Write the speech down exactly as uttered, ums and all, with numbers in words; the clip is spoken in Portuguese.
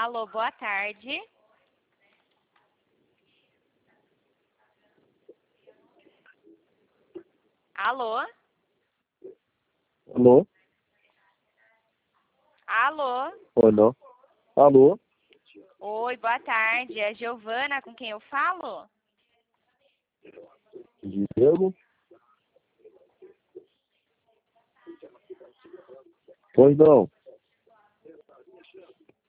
Alô, boa tarde. Alô? Alô? Alô? Oi, não. Alô? Oi, boa tarde. É Giovana com quem eu falo? Diego? Pois não.